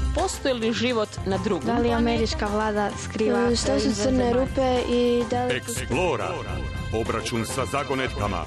postoji li život na drugom Da li američka vlada skriva šta su crne rupe i da li... Eksplora. Obračun sa zagonetkama.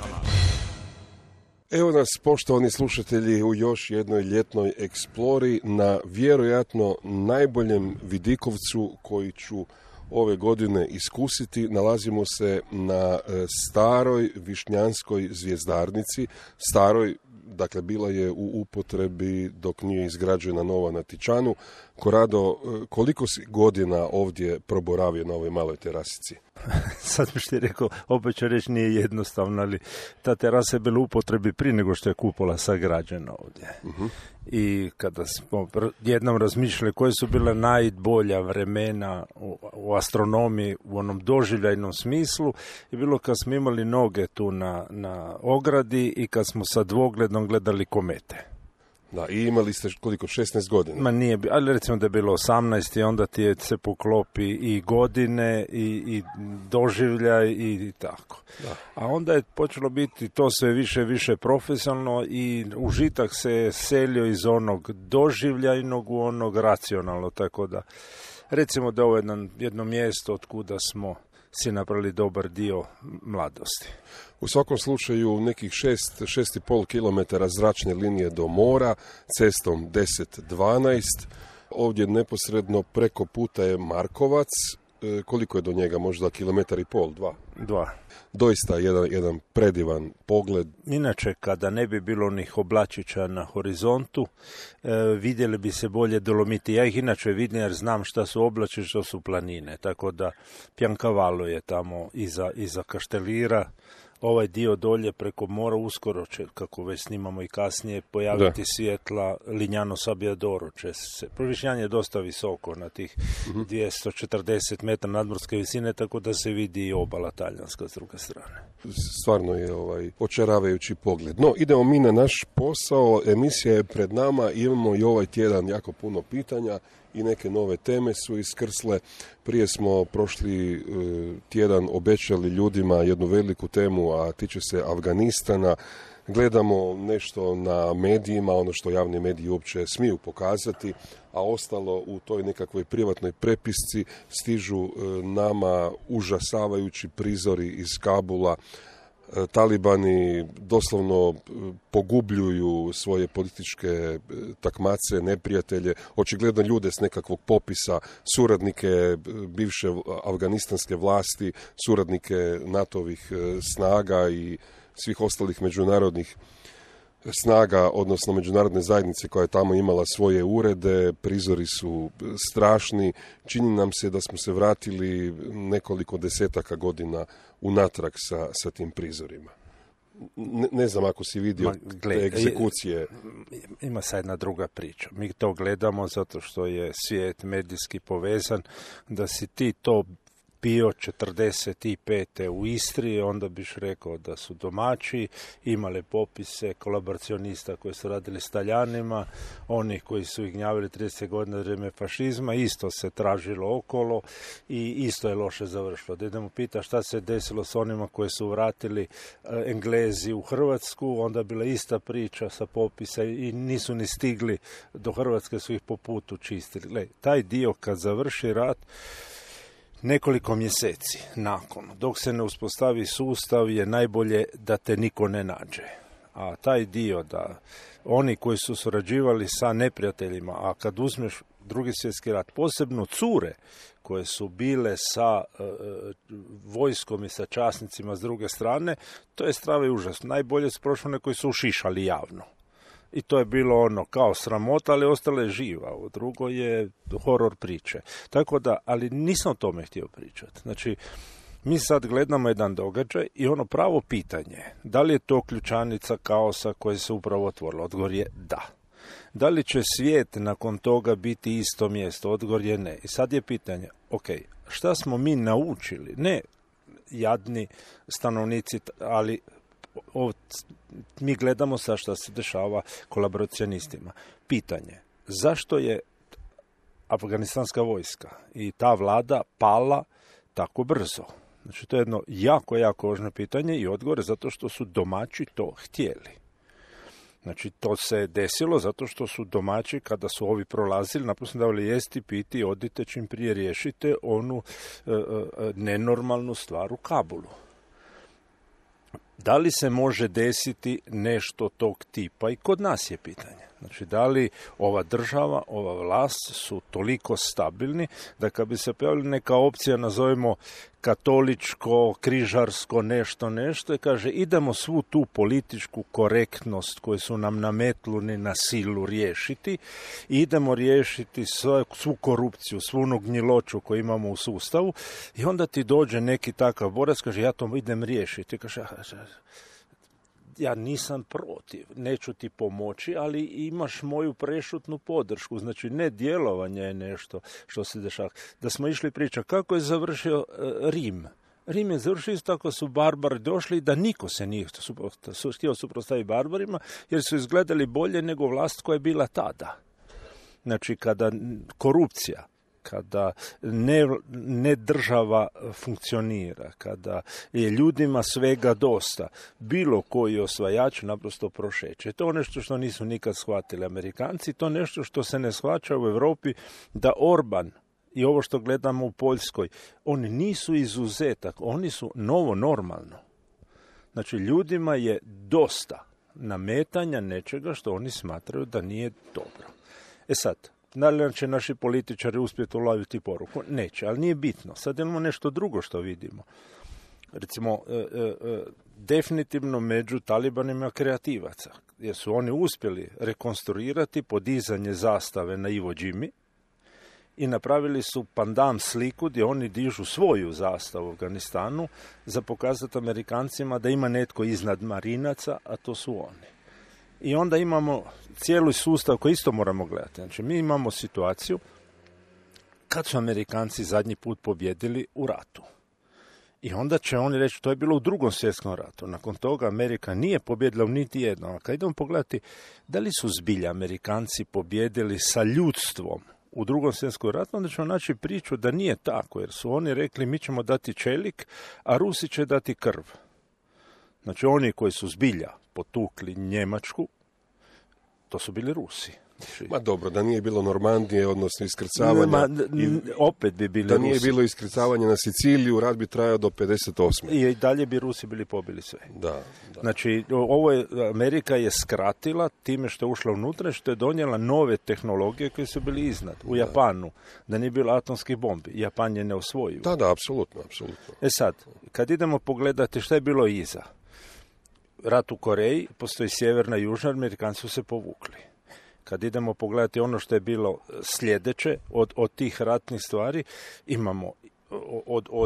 Evo nas, poštovani slušatelji, u još jednoj ljetnoj eksplori na vjerojatno najboljem vidikovcu koji ću ove godine iskusiti. Nalazimo se na staroj višnjanskoj zvjezdarnici, staroj, dakle bila je u upotrebi dok nije izgrađena nova na Tičanu. Korado, koliko si godina ovdje proboravio na ovoj maloj terasici? Sad bi ti rekao, opet ću reći nije jednostavno, ali ta terasa je bila u upotrebi prije nego što je kupola sagrađena ovdje. Uh-huh. I kada smo jednom razmišljali koje su bile najbolja vremena u astronomiji u onom doživljajnom smislu, je bilo kad smo imali noge tu na ogradi i kad smo sa dvogledom gledali komete. Da, i imali ste koliko, 16 godina? Ma nije, ali recimo da je bilo 18 i onda ti se poklopi i godine i doživljaj i tako. Da. A onda je počelo biti to sve više profesionalno i užitak se selio iz onog doživljajnog u onog racionalno, tako da recimo da ovo je jedno mjesto od kuda smo si napravili dobar dio mladosti. U svakom slučaju nekih 6,5 km zračne linije do mora, cestom 10-12. Ovdje neposredno preko puta je Markovac. Koliko je do njega? Možda 1,5 km, 2? Doista jedan predivan pogled. Inače, kada ne bi bilo onih oblačića na horizontu, vidjeli bi se bolje Dolomiti. Ja ih inače vidim jer znam šta su oblači, što su planine. Tako da Piancavalo je tamo iza Kaštelira. Ovaj dio dolje preko mora uskoro će, kako već snimamo i kasnije, pojaviti svjetla Lignano Sabbiadoro će se. Višnjan je dosta visoko na tih 240 metara nadmorske visine, tako da se vidi i obala talijanska s druge strane. Stvarno je očaravajući pogled. No, idemo mi na naš posao. Emisija je pred nama, imamo i ovaj tjedan jako puno pitanja i neke nove teme su iskrsle. Prije smo prošli tjedan obećali ljudima jednu veliku temu, a tiče se Afganistana. Gledamo nešto na medijima, ono što javni mediji uopće smiju pokazati, a ostalo u toj nekakvoj privatnoj prepisci stižu nama užasavajući prizori iz Kabula. Talibani doslovno pogubljuju svoje političke takmace, neprijatelje, očigledno ljude s nekakvog popisa, suradnike bivše afganistanske vlasti, suradnike NATO-ovih snaga i svih ostalih međunarodnih snaga, odnosno međunarodne zajednice koja je tamo imala svoje urede. Prizori su strašni. Čini nam se da smo se vratili nekoliko desetaka godina unatrag sa tim prizorima. Ne znam ako si vidio te egzekucije. Ima sad jedna druga priča. Mi to gledamo zato što je svijet medijski povezan. Da si ti to bio 45. u Istri, onda biš rekao da su domaći, imali popise kolaboracionista koji su radili s Taljanima, onih koji su ih gnjavili 30 godina vrijeme fašizma, isto se tražilo okolo i isto je loše završilo. Da idemo pita šta se desilo s onima koji su vratili Englezi u Hrvatsku, onda je bila ista priča sa popisa i nisu ni stigli do Hrvatske, su ih po putu čistili. Gle, taj dio kad završi rat, nekoliko mjeseci nakon, dok se ne uspostavi sustav, je najbolje da te niko ne nađe. A taj dio da oni koji su surađivali sa neprijateljima, a kad uzmeš Drugi svjetski rat, posebno cure koje su bile sa vojskom i sa časnicima s druge strane, to je strava i užas. Najbolje su prošle one koji su ušišali javno. I to je bilo ono kao sramota, ali ostalo je živa. Ovo drugo je horor priče. Tako da, ali nisam o tome htio pričati. Znači, mi sad gledamo jedan događaj i ono pravo pitanje, da li je to ključanica kaosa koja se upravo otvorila? Odgovor je da. Da li će svijet nakon toga biti isto mjesto? Odgovor je ne. I sad je pitanje, ok, šta smo mi naučili? Ne jadni stanovnici, ali mi gledamo sa šta se dešava kolaboracionistima. Pitanje, zašto je afganistanska vojska i ta vlada pala tako brzo? Znači, to je jedno jako važno pitanje i odgovor je zato što su domaći to htjeli. Znači, to se desilo zato što su domaći, kada su ovi prolazili, naprosto davali jesti, piti, odite čim prije riješite onu nenormalnu stvar u Kabulu. Da li se može desiti nešto tog tipa? I kod nas je pitanje. Znači, da li ova država, ova vlast su toliko stabilni da kad bi se pojavila neka opcija, nazovimo katoličko, križarsko, nešto, i kaže idemo svu tu političku korektnost koju su nam nametnuli na silu riješiti, i idemo riješiti svu korupciju, svu gnjiloću koju imamo u sustavu, i onda ti dođe neki takav borac, kaže ja to idem riješiti, kaže ja nisam protiv, neću ti pomoći, ali imaš moju prešutnu podršku. Znači, ne djelovanje je nešto što se dešava. Da smo išli priča kako je završio Rim. Rim je završio isto tako, su barbari došli, da niko se nije htio suprotstaviti barbarima, jer su izgledali bolje nego vlast koja je bila tada. Znači, kada korupcija, kada ne država funkcionira, kada je ljudima svega dosta, bilo koji osvajač naprosto prošeće. To je nešto što nisu nikad shvatili Amerikanci, to je nešto što se ne shvaća u Europi, da Orban i ovo što gledamo u Poljskoj, oni nisu izuzetak, oni su novo normalno. Znači, ljudima je dosta nametanja nečega što oni smatraju da nije dobro. Sad, da li će naši političari uspjeti uloviti poruku? Neće, ali nije bitno. Sad imamo nešto drugo što vidimo. Recimo, definitivno među talibanima kreativaca, jer su oni uspjeli rekonstruirati podizanje zastave na Iwo Jimi i napravili su pandam sliku gdje oni dižu svoju zastavu u Afganistanu za pokazati Amerikancima da ima netko iznad marinaca, a to su oni. I onda imamo cijeli sustav koji isto moramo gledati. Znači, mi imamo situaciju kad su Amerikanci zadnji put pobjedili u ratu. I onda će oni reći, to je bilo u Drugom svjetskom ratu. Nakon toga Amerika nije pobjedila u niti jednom. A kad idemo pogledati, da li su zbilja Amerikanci pobjedili sa ljudstvom u Drugom svjetskom ratu, onda ćemo naći priču da nije tako, jer su oni rekli mi ćemo dati čelik, a Rusi će dati krv. Znači, oni koji su zbilja potukli Njemačku, to su bili Rusi. Znači, ma dobro, da nije bilo Normandije, odnosno iskrcavanja. Opet bi bili da Rusi. Nije bilo iskrcavanja na Siciliju, rat bi trajao do 58. I dalje bi Rusi bili pobili sve. Da. Znači, Amerika je skratila time što je ušla unutra, što je donijela nove tehnologije koje su bili iznad. U Japanu, da nije bilo atomskih bombi. Japan je ne osvojio. Da, apsolutno. Sad, kad idemo pogledati šta je bilo iza. Rat u Koreji, postoji sjeverna i južna, Amerikanci su se povukli. Kad idemo pogledati ono što je bilo sljedeće od tih ratnih stvari, imamo od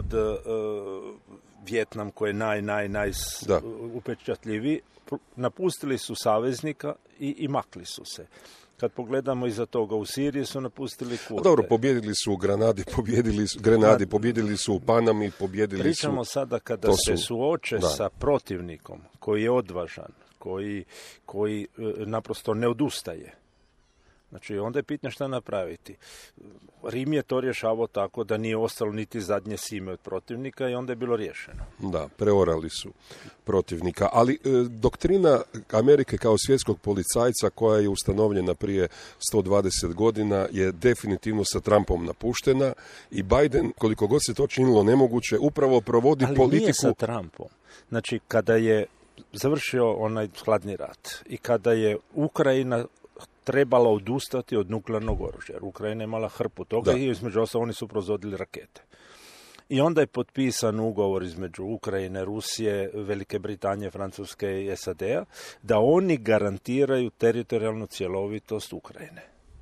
Vjetnam koji je upečatljiviji, napustili su saveznika i makli su se. Kad pogledamo iza toga u Siriji su napustili Kurde. Dobro, pobjedili su u Grenadi, pobjedili su u Panami, pobjedili Pričamo sada kada se suoče sa protivnikom koji je odvažan, koji naprosto ne odustaje. Znači, onda je pitanje šta napraviti. Rim je to rješavao tako da nije ostalo niti zadnje sime od protivnika i onda je bilo riješeno. Da, preorali su protivnika. Ali doktrina Amerike kao svjetskog policajca koja je ustanovljena prije 120 godina je definitivno sa Trumpom napuštena i Biden, koliko god se to činilo nemoguće, upravo provodi politiku... Ali nije sa Trumpom. Znači, kada je završio onaj hladni rat i kada je Ukrajina trebala odustati od nuklearnog oružja, jer Ukrajina je imala hrpu toga i između ostalog oni su proizvodili rakete. I onda je potpisan ugovor između Ukrajine, Rusije, Velike Britanije, Francuske i SAD-a da oni garantiraju teritorijalnu cjelovitost Ukrajine.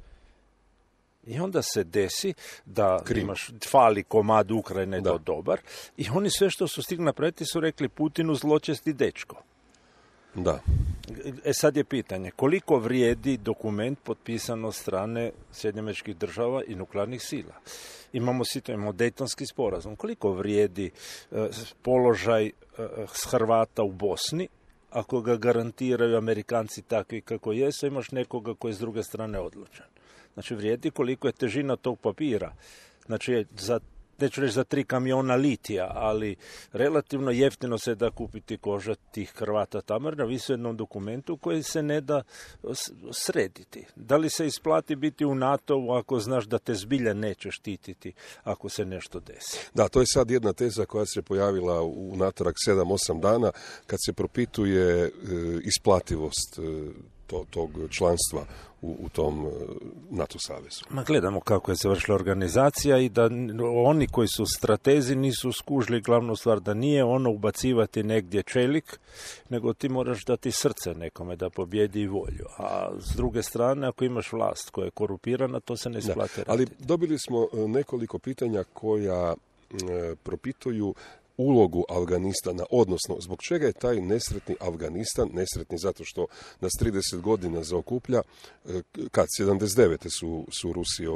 I onda se desi da fali komad Ukrajine do dobar i oni sve što su stigli napraviti su rekli Putinu zločesti dečko. Da. Sad je pitanje, koliko vrijedi dokument potpisan od strane Sjedinjenih Država i nuklearnih sila? Imamo Dejtonski sporazum. Koliko vrijedi položaj Hrvata u Bosni, ako ga garantiraju Amerikanci takvi kako jesu, imaš nekoga koji je s druge strane odlučan. Znači, vrijedi koliko je težina tog papira. Znači, za neću reći za 3 kamiona litija, ali relativno jeftino se da kupiti koža tih Hrvata tamo, jer navisi u jednom dokumentu koji se ne da srediti. Da li se isplati biti u NATO-u ako znaš da te zbilja neće štititi ako se nešto desi? Da, to je sad jedna teza koja se pojavila unatrag 7-8 dana kad se propituje isplativost tog članstva u tom NATO savezu. Ma gledamo kako je završila organizacija i da oni koji su stratezi nisu skužili glavnu stvar, da nije ono ubacivati negdje čelik, nego ti moraš dati srce nekome da pobjedi i volju. A s druge strane, ako imaš vlast koja je korupirana, to se ne isplati raditi. Ali dobili smo nekoliko pitanja koja propituju ulogu Afganistana, odnosno zbog čega je taj nesretni Afganistan, nesretni zato što nas 30 godina zaokuplja, kad 79. su Rusi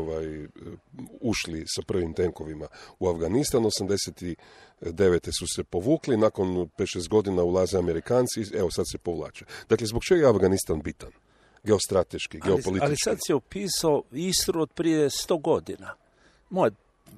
ušli sa prvim tenkovima u Afganistan, 89. su se povukli, nakon 5-6 godina ulaze Amerikanci, evo sad se povlače. Dakle, zbog čega je Afganistan bitan? Geostrateški, geopolitički. Ali sad si opisao Istru od prije 100 godina. Moja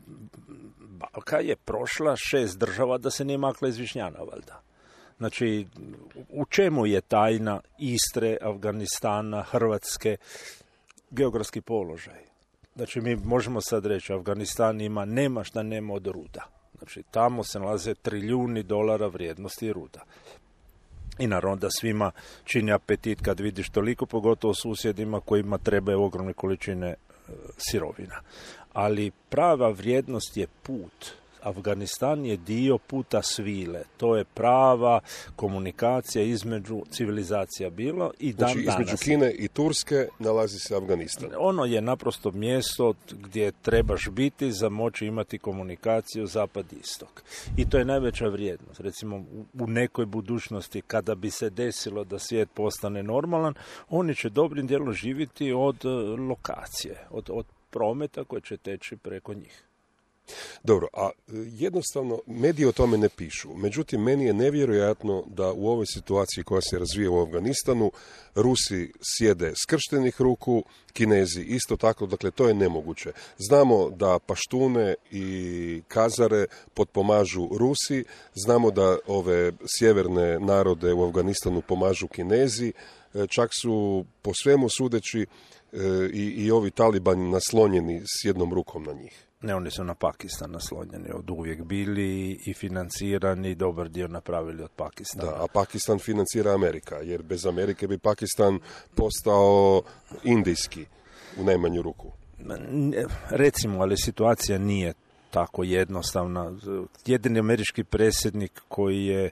baka je prošla 6 država da se nije makla iz Višnjana, valjda. Znači, u čemu je tajna Istre, Afganistana, Hrvatske, geografski položaj? Znači, mi možemo sad reći, Afganistan nema šta nema od ruda. Znači, tamo se nalaze trilijuni dolara vrijednosti ruda. I naravno da svima čini apetit kad vidiš toliko, pogotovo susjedima kojima trebaju ogromne količine sirovina. Ali prava vrijednost je put. Afganistan je dio puta svile. To je prava komunikacija između civilizacija bilo i dan danas. Znači, između Kine i Turske nalazi se Afganistan. Ono je naprosto mjesto gdje trebaš biti za moći imati komunikaciju zapad-istok. I to je najveća vrijednost. Recimo, u nekoj budućnosti kada bi se desilo da svijet postane normalan, oni će dobrim dijelom živjeti od lokacije, od prometa koji će teći preko njih. Dobro, a jednostavno mediji o tome ne pišu. Međutim, meni je nevjerojatno da u ovoj situaciji koja se razvija u Afganistanu Rusi sjede skrštenih ruku, Kinezi isto tako, dakle to je nemoguće. Znamo da paštune i kazare potpomažu Rusi, znamo da ove sjeverne narode u Afganistanu pomažu Kinezi, čak su po svemu sudeći i ovi talibani naslonjeni s jednom rukom na njih. Ne, oni su na Pakistan naslonjeni, od uvijek bili i financirani, dobar dio napravili od Pakistana. Da, a Pakistan financira Amerika, jer bez Amerike bi Pakistan postao indijski u najmanju ruku. Recimo, ali situacija nije tako jednostavna. Jedini američki predsjednik koji je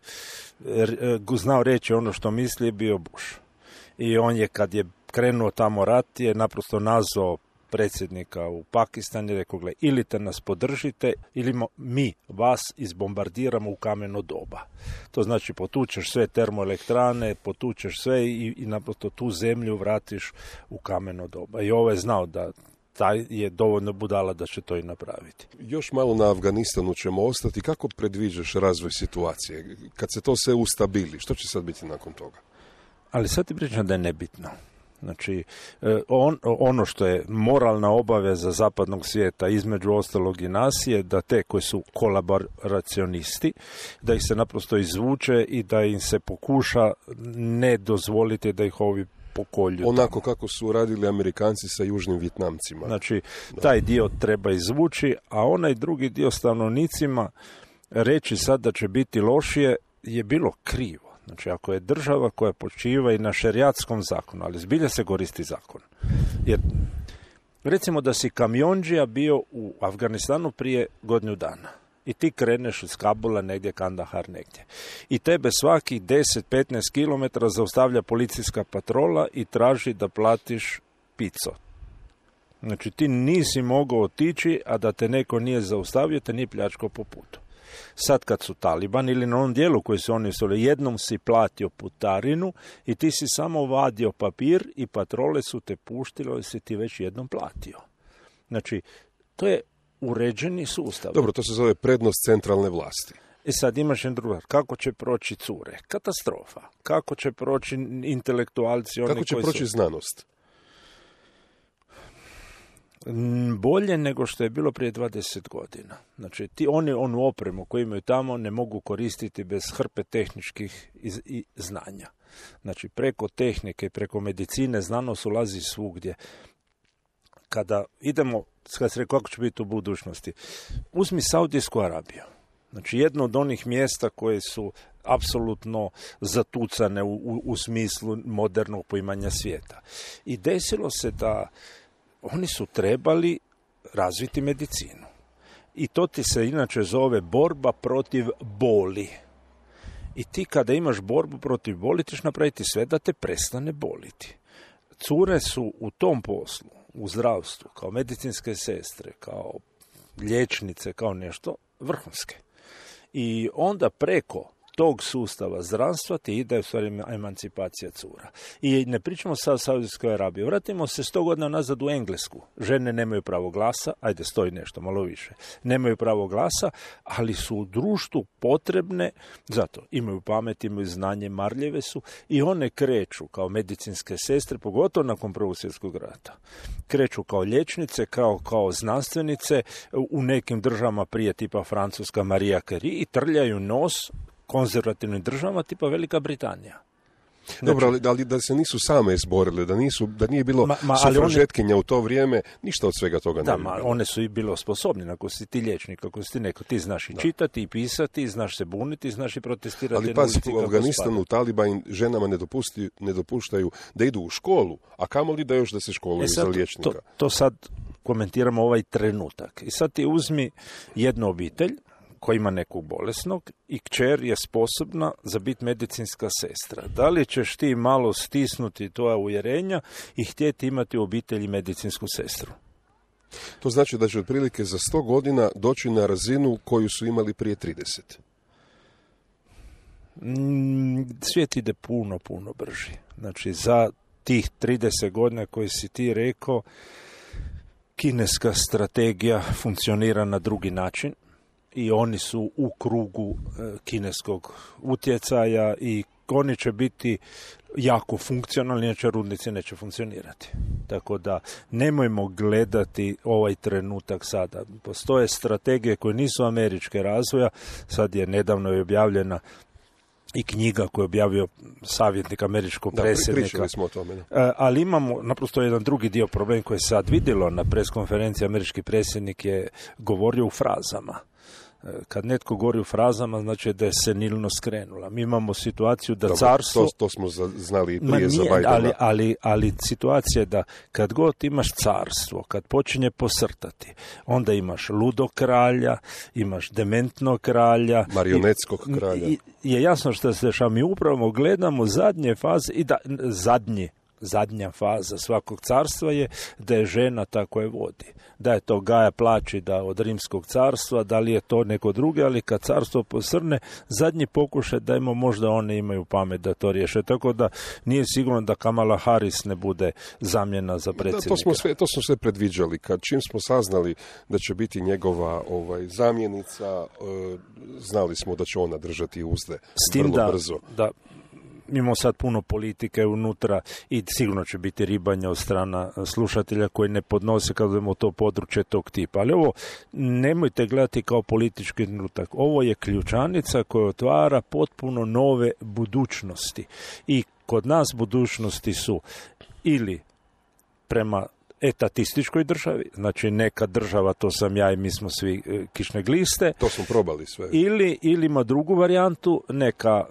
znao reći ono što misli je bio Bush. I on je, kad je krenuo tamo rat, je naprosto nazvao predsjednika u Pakistan i rekao, gle, ili te nas podržite, ili mi vas izbombardiramo u kameno doba. To znači potučeš sve termoelektrane, potučeš sve i naprosto tu zemlju vratiš u kameno doba. I ovo je znao da taj je dovoljno budala da će to i napraviti. Još malo na Afganistanu ćemo ostati. Kako predviđaš razvoj situacije? Kad se to sve ustabili, što će sad biti nakon toga? Ali sad ti pričam da je nebitno. Znači, ono što je moralna obaveza zapadnog svijeta, između ostalog i nas, je da te koji su kolaboracionisti, da ih se naprosto izvuče i da im se pokuša ne dozvoliti da ih ovi pokolju. Onako kako su radili Amerikanci sa južnim Vjetnamcima. Znači, taj dio treba izvući, a onaj drugi dio stanovnicima reći sad da će biti lošije je bilo krivo. Znači, ako je država koja počiva i na šerijatskom zakonu, ali zbilja se koristi zakon. Jer, recimo da si kamionđija bio u Afganistanu prije godinu dana i ti kreneš iz Kabula negdje, Kandahar negdje. I tebe svaki 10-15 km zaustavlja policijska patrola i traži da platiš pico. Znači, ti nisi mogao otići, a da te neko nije zaustavio, te nije pljačkao po putu. Sad kad su Taliban ili na onom dijelu koji su oni stvorili, jednom si platio putarinu i ti si samo vadio papir i patrole su te puštile jer si ti već jednom platio. Znači, to je uređeni sustav. Dobro, to se zove prednost centralne vlasti. I sad imaš jedan drugar. Kako će proći cure? Katastrofa. Kako će proći intelektualci? Kako će proći znanost? Bolje nego što je bilo prije 20 godina. Znači, onu opremu koju imaju tamo ne mogu koristiti bez hrpe tehničkih i znanja. Znači, preko tehnike, preko medicine, znanost ulazi svugdje. Kada se rekao kako će biti u budućnosti, uzmi Saudijsku Arabiju. Znači, jedno od onih mjesta koje su apsolutno zatucane u smislu modernog poimanja svijeta. I desilo se da oni su trebali razviti medicinu. I to ti se inače zove borba protiv boli. I ti kada imaš borbu protiv boli, ćeš napraviti sve da te prestane boliti. Cure su u tom poslu, u zdravstvu, kao medicinske sestre, kao liječnice, kao nešto vrhunske. I onda preko tog sustava zdravstva ti ide u stvari emancipacija cura. I ne pričamo sad o Saudijskoj Arabiji. Vratimo se 100 godina nazad u Englesku. Žene nemaju pravo glasa, ajde stoji nešto malo više. Nemaju pravo glasa, ali su u društvu potrebne, zato imaju pamet, imaju znanje, marljive su i one kreću kao medicinske sestre, pogotovo nakon Prvog svjetskog rata. Kreću kao liječnice, kao znanstvenice, u nekim državama prije tipa Francuska Maria Curie i trljaju nos konzervativnim državama tipa Velika Britanija. Znači, dobro, ali da se nisu same izborile, da nije bilo sufražetkinja u to vrijeme, ništa od svega toga ne bi bilo. One su i bile osposobljene, ako si ti liječnik, ako si ti neko, ti znaš i čitati i pisati, znaš se buniti, znaš i protestirati. Ali pazi, u Afganistanu Taliban ženama ne dopuštaju da idu u školu, a kamoli da još da se školuju za liječnika. To sad komentiramo ovaj trenutak. I sad ti uzmi jednu obitelj koja ima nekog bolesnog i kćer je sposobna za biti medicinska sestra. Da li ćeš ti malo stisnuti tvoja uvjerenja i htjeti imati u obitelji medicinsku sestru? To znači da će otprilike za 100 godina doći na razinu koju su imali prije 30. Svijet ide puno brži. Znači, za tih 30 godina koji si ti rekao, kineska strategija funkcionira na drugi način. I oni su u krugu kineskog utjecaja i oni će biti jako funkcionalni, inače rudnici neće funkcionirati. Tako da nemojmo gledati ovaj trenutak sada. Postoje strategije koje nisu američke razvoja, sad je nedavno objavljena i knjiga koju je objavio savjetnik američkog predsjednika. Pričali smo o tome. Ali imamo naprosto jedan drugi dio problem koji se sad vidjelo na preskonferenciji. Američki predsjednik je govorio u frazama. Kad netko govori u frazama, znači da je senilno skrenula. Mi imamo situaciju da carstvo... To smo znali i prije za Bajdena. Ali situacija je da kad god imaš carstvo, kad počinje posrtati, onda imaš ludog kralja, imaš dementnog kralja... Marionetskog kralja. I je jasno što se dešava. Mi upravo gledamo zadnje faze i da zadnja faza svakog carstva je da je žena ta koja vodi. Da je to Gaja Plačida od Rimskog carstva, da li je to neko drugi, ali kad carstvo posrne, zadnji pokušaj da možda one imaju pamet da to riješe. Tako da nije sigurno da Kamala Harris ne bude zamjena za predsjednika. To smo sve predviđali. Čim smo saznali da će biti njegova zamjenica, znali smo da će ona držati uzde vrlo brzo. Da imamo sad puno politike unutra i sigurno će biti ribanja od strana slušatelja koji ne podnose kad imamo to područje tog tipa. Ali ovo nemojte gledati kao politički trenutak. Ovo je ključanica koja otvara potpuno nove budućnosti. I kod nas budućnosti su ili prema etatističkoj državi, znači neka država, to sam ja i mi smo svi kišne gliste. To smo probali sve. Ili ima drugu varijantu, neka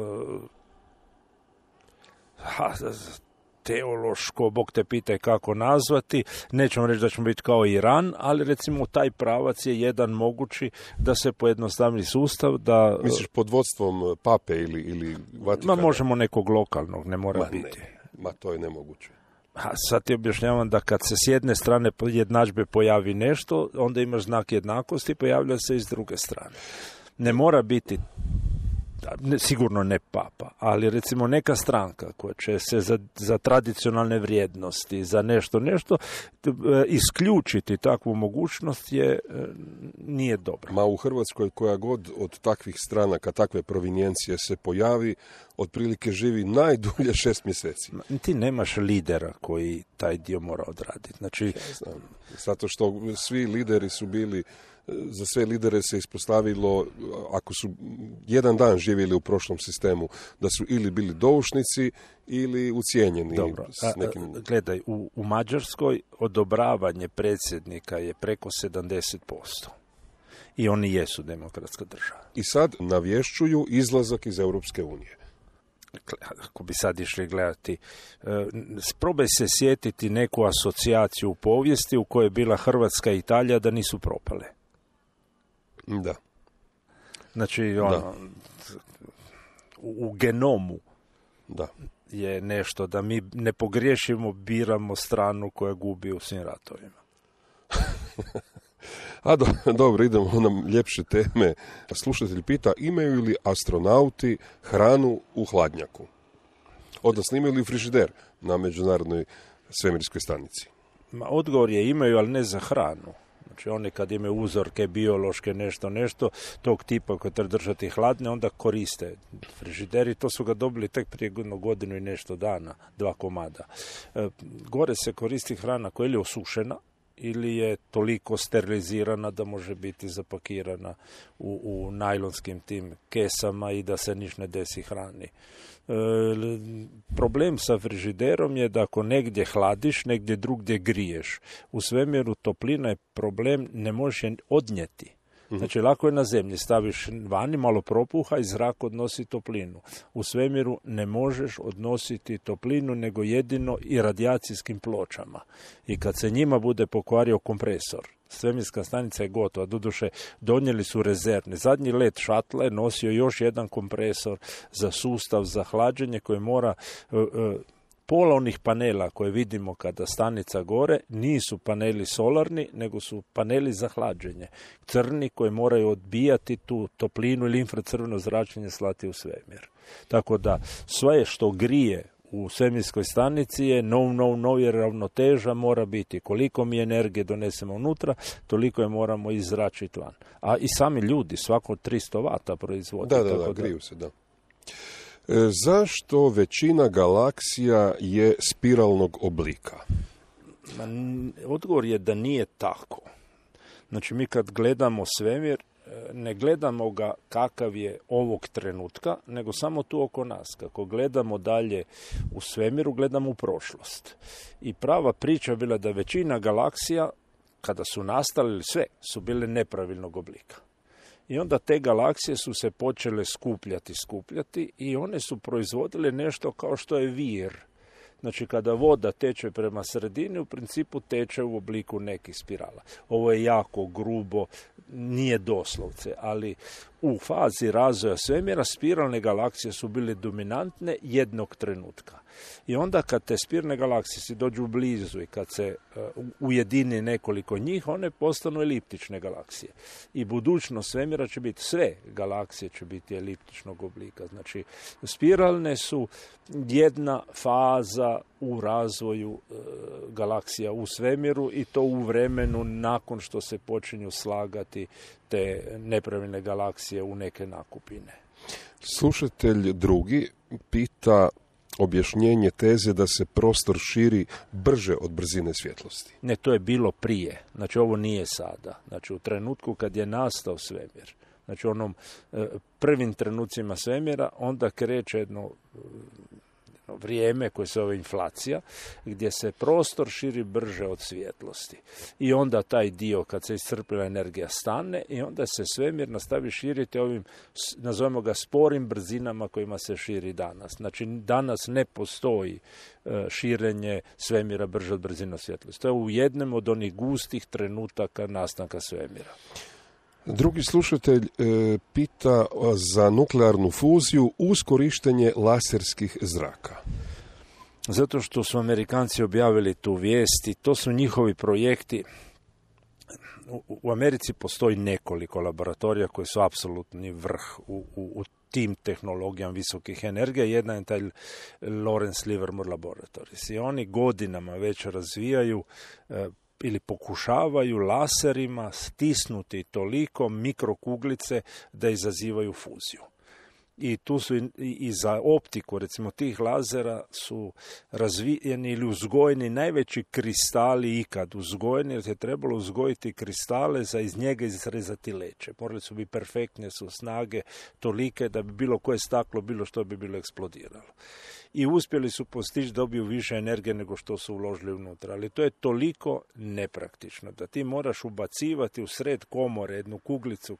teološko, Bog te pitaj kako nazvati, nećemo reći da ćemo biti kao Iran, ali recimo taj pravac je jedan mogući da se pojednostavni sustav, da... Misliš pod vodstvom Pape ili Vatikana? Možemo nekog lokalnog, ne mora biti. To je nemoguće. Sad ti objašnjavam da kad se s jedne strane jednadžbe pojavi nešto, onda imaš znak jednakosti, pojavlja se i s druge strane. Ne mora biti sigurno ne papa, ali recimo neka stranka koja će se za tradicionalne vrijednosti, za nešto isključiti takvu mogućnost nije dobro. Ma u Hrvatskoj koja god od takvih stranaka, takve provinijencije se pojavi, otprilike živi najdulje 6 mjeseci. Ti nemaš lidera koji taj dio mora odraditi. Znači, ja znam, zato što svi lideri su bili, za sve lidere se ispostavilo, ako su jedan dan živjeli u prošlom sistemu, da su ili bili doušnici ili ucijenjeni. Dobro. Gledaj, u Mađarskoj odobravanje predsjednika je preko 70%. I oni jesu demokratska država. I sad navješćuju izlazak iz Europske unije. Ako bi sad išli gledati, probaj se sjetiti neku asocijaciju u povijesti u kojoj je bila Hrvatska i Italija da nisu propale. Da. Znači, u genomu je nešto da mi ne pogriješimo, biramo stranu koja gubi u svim ratovima. Dobro, idemo na ljepše teme. Slušatelj pita, imaju li astronauti hranu u hladnjaku? Odnosno, imaju li frižider na Međunarodnoj svemirskoj stanici? Odgovor je imaju, ali ne za hranu. Znači, oni kad imaju uzorke biološke, nešto, tog tipa koji treba držati hladne, onda koriste frižideri. To su ga dobili tek prije godinu i nešto dana, 2 komada. Gore se koristi hrana koja je ili osušena, ili je toliko sterilizirana da može biti zapakirana u najlonskim tim kesama i da se niš ne desi hrani. Problem sa frižiderom je da ako negdje hladiš, negdje drugdje griješ. U svemiru toplina je problem, ne možeš je odnijeti. Znači, lako je na zemlji, staviš vani, malo propuha i zrak odnosi toplinu. U svemiru ne možeš odnositi toplinu, nego jedino i radijacijskim pločama. I kad se njima bude pokvario kompresor, svemirska stanica je gotova. Doduše, donijeli su rezervne. Zadnji let šatla je nosio još jedan kompresor za sustav za hlađenje koji mora... Pola onih panela koje vidimo kada stanica gore nisu paneli solarni, nego su paneli za hlađenje. Crni koji moraju odbijati tu toplinu ili infracrveno zračenje slati u svemir. Tako da sve što grije u svemirskoj stanici je jer ravnoteža mora biti. Koliko mi energije donesemo unutra, toliko je moramo izračiti van. A i sami ljudi svako 300 vata proizvode. Da, griju se, da. Zašto većina galaksija je spiralnog oblika? Odgovor je da nije tako. Znači, mi kad gledamo svemir, ne gledamo ga kakav je ovog trenutka, nego samo tu oko nas. Kako gledamo dalje u svemiru, gledamo u prošlost. I prava priča je bila da većina galaksija, kada su nastale, sve su bile nepravilnog oblika. I onda te galaksije su se počele skupljati i one su proizvodile nešto kao što je vir. Znači, kada voda teče prema sredini, u principu teče u obliku nekih spirala. Ovo je jako grubo, nije doslovce, ali u fazi razvoja svemira spiralne galaksije su bile dominantne jednog trenutka. I onda kad te spiralne galaksije si dođu blizu i kad se ujedini nekoliko njih, one postanu eliptične galaksije. I budućnost svemira će biti, sve galaksije će biti eliptičnog oblika. Znači, spiralne su jedna faza u razvoju galaksija u svemiru i to u vremenu nakon što se počinju slagati te nepravilne galaksije u neke nakupine. Slušatelj drugi pita objašnjenje teze da se prostor širi brže od brzine svjetlosti. Ne, to je bilo prije. Znači, ovo nije sada. Znači, u trenutku kad je nastao svemir, znači onom prvim trenucima svemira, onda kreće jedno vrijeme koje se zove inflacija, gdje se prostor širi brže od svjetlosti. I onda taj dio, kad se iscrpila energija, stane i onda se svemir nastavi širiti ovim, nazovemo ga, sporim brzinama kojima se širi danas. Znači, danas ne postoji širenje svemira brže od brzine svjetlosti. To je u jednom od onih gustih trenutaka nastanka svemira. Drugi slušatelj pita za nuklearnu fuziju uz korištenje laserskih zraka. Zato što su Amerikanci objavili tu vijest i to su njihovi projekti. U Americi postoji nekoliko laboratorija koji su apsolutni vrh u tim tehnologijama visokih energija. Jedna je taj Lawrence Livermore Laboratories. I oni godinama već razvijaju ili pokušavaju laserima stisnuti toliko mikrokuglice da izazivaju fuziju. I tu su i za optiku, recimo, tih lazera su razvijeni ili uzgojeni najveći kristali ikad uzgojeni, jer je trebalo uzgojiti kristale za iz njega izrezati leće. Morali su biti perfektne, su snage tolike da bi bilo koje staklo, bilo što bi bilo eksplodiralo. I uspjeli su postići da dobiju više energije nego što su uložili unutra. Ali to je toliko nepraktično da ti moraš ubacivati u sred komore jednu kuglicu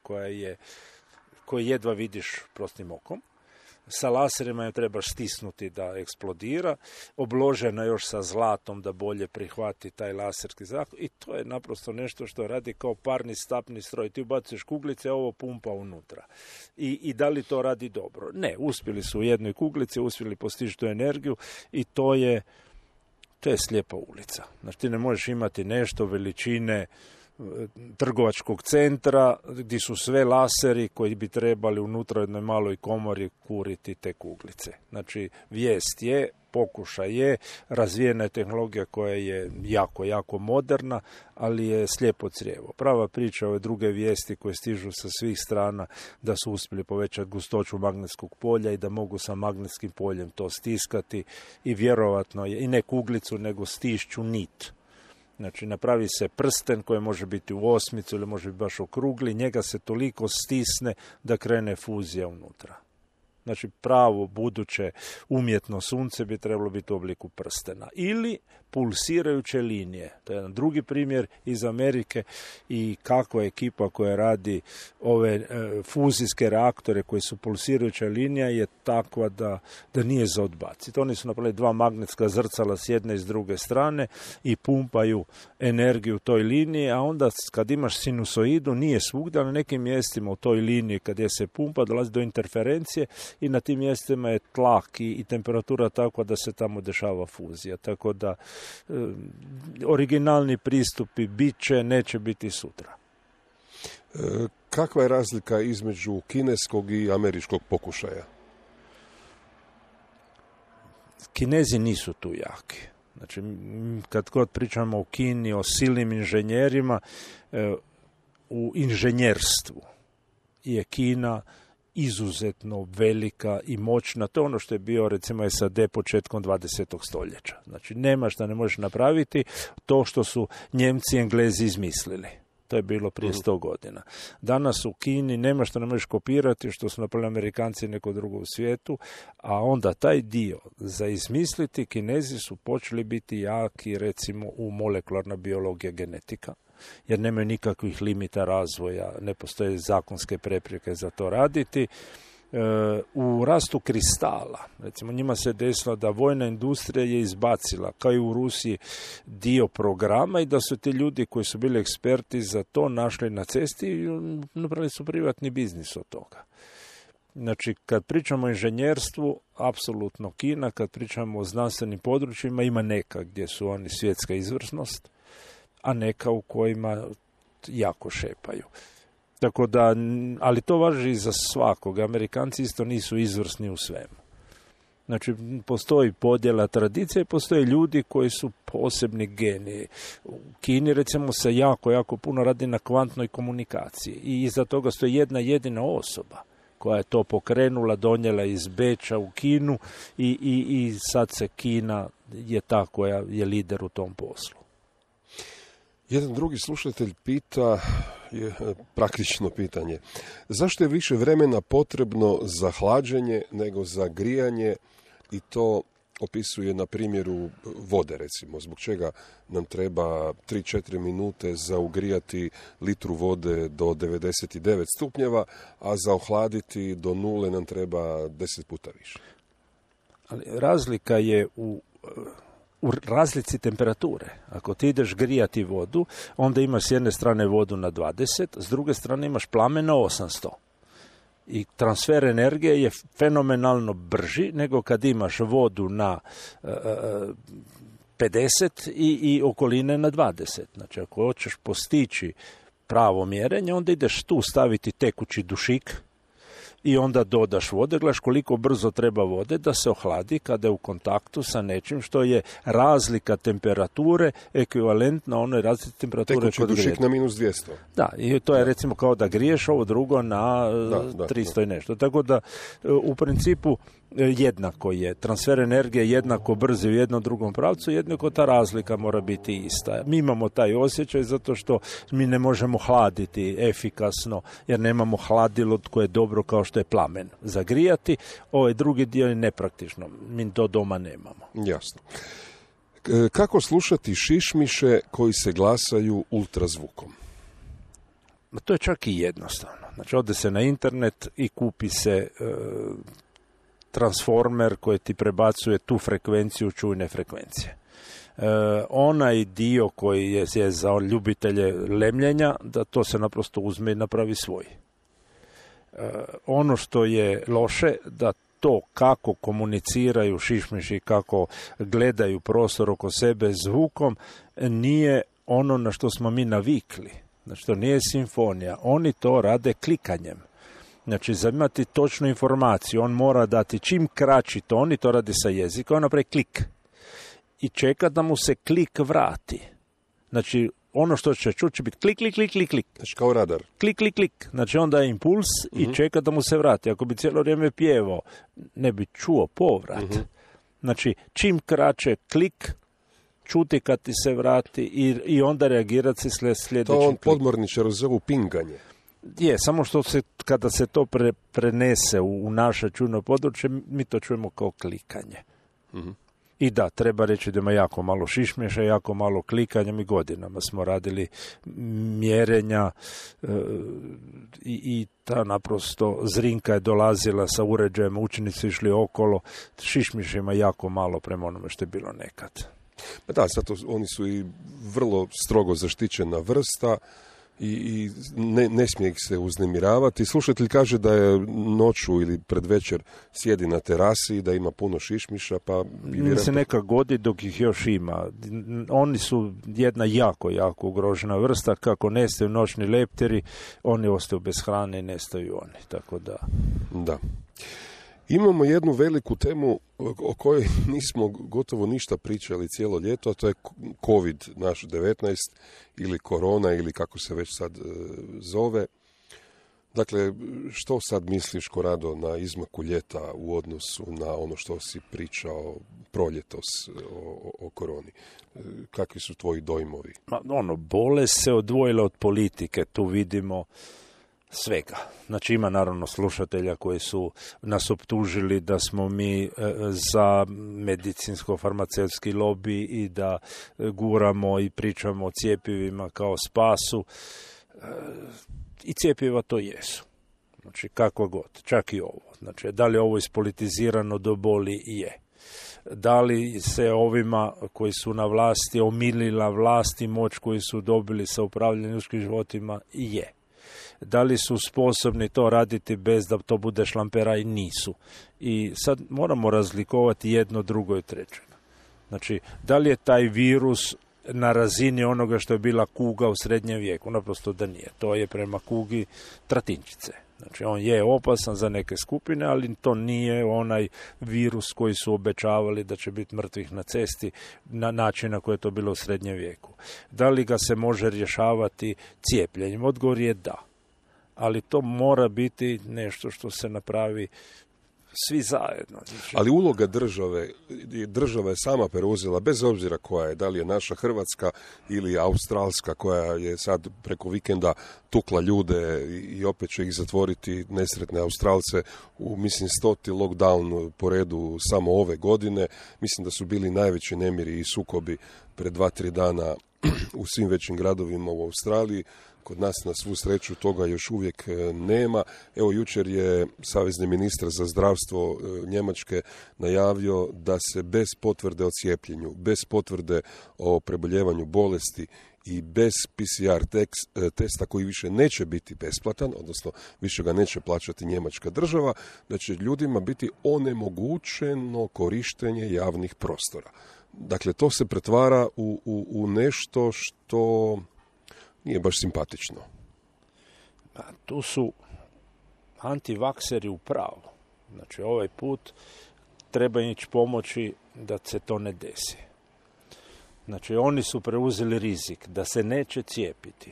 koju jedva vidiš prostim okom. Sa laserima je trebaš stisnuti da eksplodira, obložena još sa zlatom da bolje prihvati taj laserski zrak, i to je naprosto nešto što radi kao parni stapni stroj. Ti ubacuješ kuglice, ovo pumpa unutra. I da li to radi dobro? Ne, uspjeli su u jednoj kuglici, uspjeli postići tu energiju i to je slijepa ulica. Znači, ti ne možeš imati nešto veličine trgovačkog centra gdje su sve laseri koji bi trebali unutra jednoj maloj komori kuriti te kuglice. Znači, vijest je, pokušaj je, razvijena je tehnologija koja je jako, jako moderna, ali je slijepo crijevo. Prava priča ove druge vijesti koje stižu sa svih strana da su uspjeli povećati gustoću magnetskog polja i da mogu sa magnetskim poljem to stiskati i vjerovatno je, i ne kuglicu, nego stišću nit. Znači, napravi se prsten koji može biti u osmicu ili može biti baš okrugli, njega se toliko stisne da krene fuzija unutra. Znači, pravo buduće umjetno sunce bi trebalo biti u obliku prstena. Ili pulsirajuće linije. To je jedan drugi primjer iz Amerike i kakva ekipa koja radi ove fuzijske reaktore koji su pulsirajuća linija je takva da nije za odbaciti. Oni su napravili 2 magnetska zrcala s jedne i s druge strane i pumpaju energiju toj liniji, a onda kad imaš sinusoidu nije svugdje, na nekim mjestima u toj liniji kad je se pumpa dolazi do interferencije i na tim mjestima je tlak i temperatura takva da se tamo dešava fuzija. Tako da originalni pristupi bit će, neće biti sutra. Kakva je razlika između kineskog i američkog pokušaja? Kinezi nisu tu jaki. Znači, kad god pričamo o Kini, o silnim inženjerima, u inženjerstvu je Kina izuzetno velika i moćna. To je ono što je bio, recimo, SAD početkom 20. stoljeća. Znači, nema šta ne možeš napraviti to što su Njemci i Englezi izmislili. To je bilo prije 100 godina. Danas u Kini nema što ne možeš kopirati što su napravili Amerikanci i neko drugo u svijetu, a onda taj dio za izmisliti Kinezi su počeli biti jaki, recimo, u molekularna biologija, genetika, jer nemaju nikakvih limita razvoja, ne postoje zakonske prepreke za to raditi. U rastu kristala, recimo, njima se desilo da vojna industrija je izbacila, kao i u Rusiji, dio programa i da su ti ljudi koji su bili eksperti za to našli na cesti i napravili su privatni biznis od toga. Znači, kad pričamo o inženjerstvu, apsolutno Kina, kad pričamo o znanstvenim područjima, ima neka gdje su oni svjetska izvrsnost, a neka u kojima jako šepaju. Tako da, ali to važi za svakog. Amerikanci isto nisu izvrsni u svemu. Znači, postoji podjela tradicije, postoje ljudi koji su posebni geniji. U Kini, recimo, se jako, jako puno radi na kvantnoj komunikaciji i iza toga stoji jedna jedina osoba koja je to pokrenula, donijela iz Beča u Kinu i sad se Kina je ta koja je lider u tom poslu. Jedan drugi slušatelj pita, je praktično pitanje, zašto je više vremena potrebno za hlađenje nego za grijanje, i to opisuje na primjeru vode, recimo, zbog čega nam treba 3-4 minute za ugrijati litru vode do 99 stupnjeva, a za ohladiti do 0 nam treba 10 puta više. Ali razlika je u razlici temperature. Ako ti ideš grijati vodu, onda imaš s jedne strane vodu na 20, s druge strane imaš plamen na 800. I transfer energije je fenomenalno brži nego kad imaš vodu na 50 i okoline na 20. Znači, ako hoćeš postići pravo mjerenje, onda ideš tu staviti tekući dušik i onda dodaš vode, gledaš koliko brzo treba vode da se ohladi kada je u kontaktu sa nečim što je razlika temperature ekvivalentna onoj razlici temperature tekući kod dušik na -200. Da, i to je recimo kao da griješ, ovo drugo na 300 i nešto. Tako da u principu jednako je. Transfer energije jednako brzi u jednom drugom pravcu, jednako ta razlika mora biti ista. Mi imamo taj osjećaj zato što mi ne možemo hladiti efikasno, jer nemamo hladilo koje je dobro kao što je plamen zagrijati. Ovaj drugi dio je nepraktično. Mi to doma nemamo. Jasno. Kako slušati šišmiše koji se glasaju ultrazvukom? To je čak i jednostavno. Znači, ode se na internet i kupi se transformer koji ti prebacuje tu frekvenciju čujne frekvencije. Onaj dio koji je za ljubitelje lemljenja, da to se naprosto uzme i napravi svoj. Ono što je loše, da to kako komuniciraju šišmiši, kako gledaju prostor oko sebe zvukom, nije ono na što smo mi navikli. Znači, to nije simfonija. Oni to rade klikanjem. Znači, za imati točnu informaciju, on mora dati čim kraći to, oni to radi sa jezikom, on napravi klik. I čeka da mu se klik vrati. Znači, ono što će čuti će biti klik, klik, klik, klik, klik. Znači, kao radar. Klik, klik, klik. Znači, onda je impuls i čeka da mu se vrati. Ako bi cijelo vrijeme pjevao, ne bi čuo povrat. Znači, čim kraće klik, čuti kad ti se vrati i onda reagirati se sljedećim to on klik. podmorničar zovu pinganje. Je, samo što kada se to prenese u naše čujno područje, mi to čujemo kao klikanje. I da, treba reći da ima jako malo šišmiša, jako malo klikanja. Mi godinama smo radili mjerenja i ta naprosto zrinka je dolazila sa uređajem, učenici išli okolo, šišmiša ima jako malo prema onome što je bilo nekad. Da, zato oni su i vrlo strogo zaštićena vrsta i ne smije ih se uznemiravati. Slušatelj kaže da je noću ili pred večer sjedi na terasi i da ima puno šišmiša, pa vjerojatno se neka godi dok ih još ima. Oni su jedna jako, jako ugrožena vrsta. Kako nestaju noćni leptiri, oni ostaju bez hrane i nestaju oni. Tako da. Da. Imamo jednu veliku temu o kojoj nismo gotovo ništa pričali cijelo ljeto, a to je COVID-19 ili korona ili kako se već sad zove. Dakle, što sad misliš, Korado, na izmaku ljeta u odnosu na ono što si pričao proljetos o koroni? Kakvi su tvoji dojmovi? Bolest se odvojila od politike, tu vidimo svega. Znači, ima naravno slušatelja koji su nas optužili da smo mi za medicinsko-farmaceutski lobby i da guramo i pričamo o cjepivima kao spasu. I cjepiva to jesu. Znači, kako god. Čak i ovo. Znači, da li ovo ispolitizirano do boli? Je. Da li se ovima koji su na vlasti omilila vlast i moć koju su dobili sa upravljanjem ljudskim životima? Je. Da li su sposobni to raditi bez da to bude šlamperaj? Nisu. I sad moramo razlikovati jedno, drugo i treće. Znači, da li je taj virus na razini onoga što je bila kuga u srednjem vijeku? Naprosto da nije. To je prema kugi tratinčice. Znači, on je opasan za neke skupine, ali to nije onaj virus koji su obećavali da će biti mrtvih na cesti na način na koji je to bilo u srednjem vijeku. Da li ga se može rješavati cijepljenjem? Odgovor je da. Ali to mora biti nešto što se napravi svi zajedno. Znači. Ali uloga država je sama preuzela, bez obzira koja je, da li je naša Hrvatska ili Australska, koja je sad preko vikenda tukla ljude i opet će ih zatvoriti, nesretne Australce, u, mislim, 100. lockdown po redu samo ove godine. Mislim da su bili najveći nemiri i sukobi pred 2-3 dana u svim većim gradovima u Australiji. Kod nas, na svu sreću, toga još uvijek nema. Evo, jučer je savezni ministar za zdravstvo Njemačke najavio da se bez potvrde o cijepljenju, bez potvrde o preboljevanju bolesti i bez PCR testa koji više neće biti besplatan, odnosno više ga neće plaćati njemačka država, da će ljudima biti onemogućeno korištenje javnih prostora. Dakle, to se pretvara u nešto što nije baš simpatično. Tu su antivakseri u pravu. Znači, ovaj put treba ići pomoći da se to ne desi. Znači, oni su preuzeli rizik da se neće cijepiti.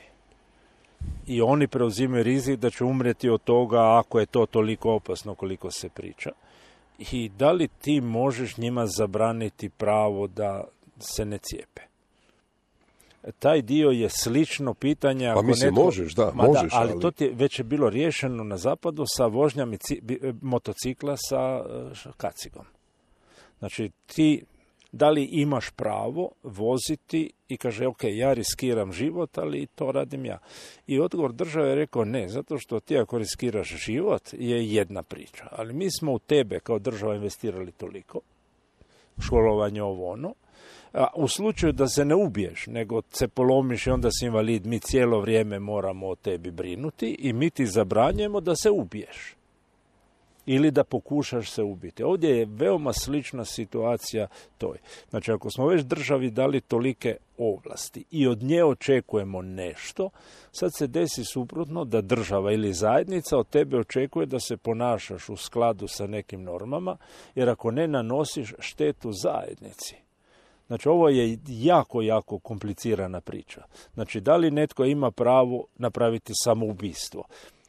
I oni preuzimaju rizik da će umrijeti od toga ako je to toliko opasno koliko se priča. I da li ti možeš njima zabraniti pravo da se ne cijepe? Taj dio je slično pitanje. Pa mislim, možeš, da, možeš. Ali to ti već je bilo riješeno na zapadu sa vožnjom motocikla sa kacigom. Znači, ti da li imaš pravo voziti i kaže, ok, ja riskiram život, ali to radim ja. I odgovor države je rekao, ne, zato što ti ako riskiraš život je jedna priča. Ali mi smo u tebe kao država investirali toliko, školovanje ovo ono, a u slučaju da se ne ubiješ, nego se polomiš i onda si invalid, mi cijelo vrijeme moramo o tebi brinuti i mi ti zabranjujemo da se ubiješ. Ili da pokušaš se ubiti. Ovdje je veoma slična situacija toj. Znači, ako smo već državi dali tolike ovlasti i od nje očekujemo nešto, sad se desi suprotno da država ili zajednica od tebe očekuje da se ponašaš u skladu sa nekim normama, jer ako ne nanosiš štetu zajednici. Znači, ovo je jako, jako komplicirana priča. Znači, da li netko ima pravo napraviti samoubistvo?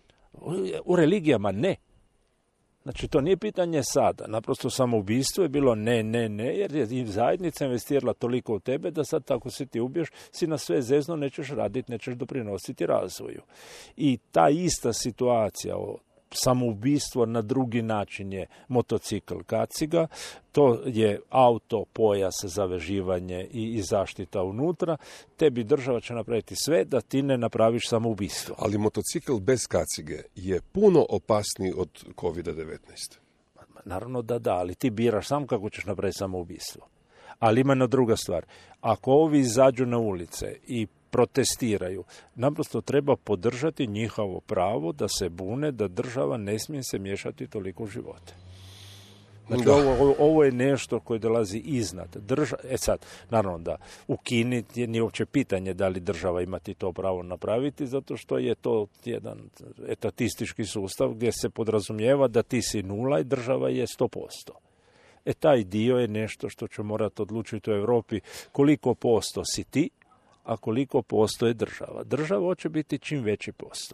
U religijama ne. Znači, to nije pitanje sada. Naprosto samoubistvo je bilo ne, jer je zajednica investirala toliko u tebe da sad tako se ti ubiješ, si na sve zezno, nećeš raditi, nećeš doprinositi razvoju. I ta ista situacija o samoubistvo na drugi način je motocikl kaciga, to je auto, pojas za veživanje i zaštita unutra, tebi država će napraviti sve da ti ne napraviš samoubistvo. Ali motocikl bez kacige je puno opasniji od COVID-19. Naravno da, ali ti biraš sam kako ćeš napraviti samoubistvo. Ali ima jedna druga stvar. Ako ovi izađu na ulice i protestiraju, naprosto treba podržati njihovo pravo da se bune, da država ne smije se miješati toliko u živote. Znači, ovo je nešto koje dolazi iznad. Sad, naravno da u Kini nije uopće pitanje da li država imati to pravo napraviti, zato što je to jedan etatistički sustav gdje se podrazumijeva da ti si 0 i država je 100%. Taj dio je nešto što će morati odlučiti u Europi koliko posto si ti, a koliko posto je država. Država hoće biti čim veći posto.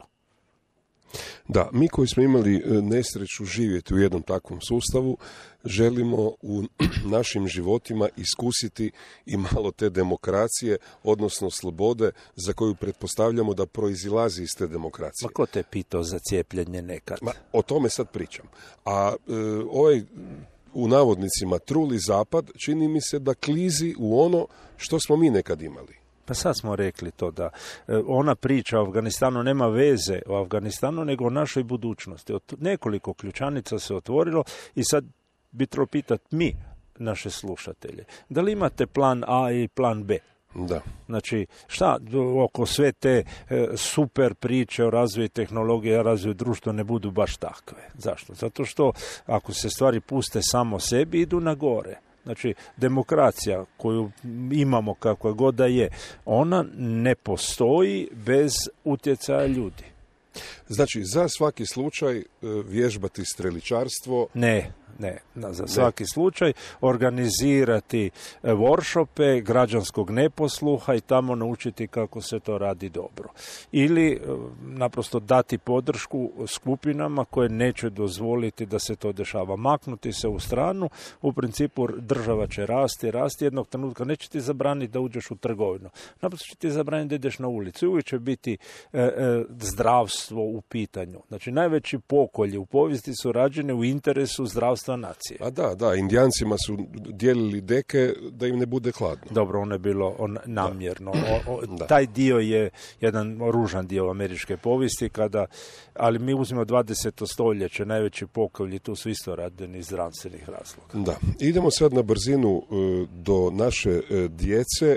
Da, mi koji smo imali nesreću živjeti u jednom takvom sustavu, želimo u našim životima iskusiti i malo te demokracije, odnosno slobode, za koju pretpostavljamo da proizilazi iz te demokracije. Ma ko te pitao za cijepljenje nekad? O tome sad pričam. A ovaj, u navodnicima, truli zapad, čini mi se da klizi u ono što smo mi nekad imali. Pa sad smo rekli to da ona priča o Afganistanu nema veze o Afganistanu nego o našoj budućnosti. Nekoliko ključanica se otvorilo i sad bi trebalo pitati mi, naše slušatelje, da li imate plan A i plan B? Da. Znači, šta oko sve te super priče o razvoju tehnologije, razvoju društva ne budu baš takve? Zašto? Zato što ako se stvari puste samo sebi, idu na gore. Znači, demokracija koju imamo kakva god da je, ona ne postoji bez utjecaja ljudi. Znači, za svaki slučaj vježbati streličarstvo? Ne, za svaki slučaj organizirati workshope građanskog neposluha i tamo naučiti kako se to radi dobro. Ili naprosto dati podršku skupinama koje neće dozvoliti da se to dešava. Maknuti se u stranu, u principu država će rasti, jednog trenutka neće ti zabraniti da uđeš u trgovinu. Naprosto će ti zabraniti da ideš na ulicu. Uvijek će biti zdravstvo u pitanju. Znači, najveći pokolji u povijesti su rađeni u interesu zdravstva nacije. A da, Indijancima su dijelili deke da im ne bude hladno. Dobro, ono je bilo namjerno. Taj dio je jedan ružan dio američke povijesti, ali mi uzmemo 20. stoljeće, najveći pokolji, tu su isto radeni iz zdravstvenih razloga. Da, idemo sad na brzinu do naše djece.